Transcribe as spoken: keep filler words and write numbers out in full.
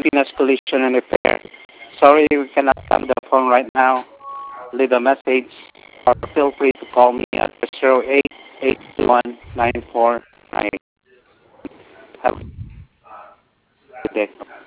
Pilipinas Collision and Repair. Sorry we cannot come the phone right now. Leave a message or feel free to call me at zero eight eight one nine four nine eight. Have a good day.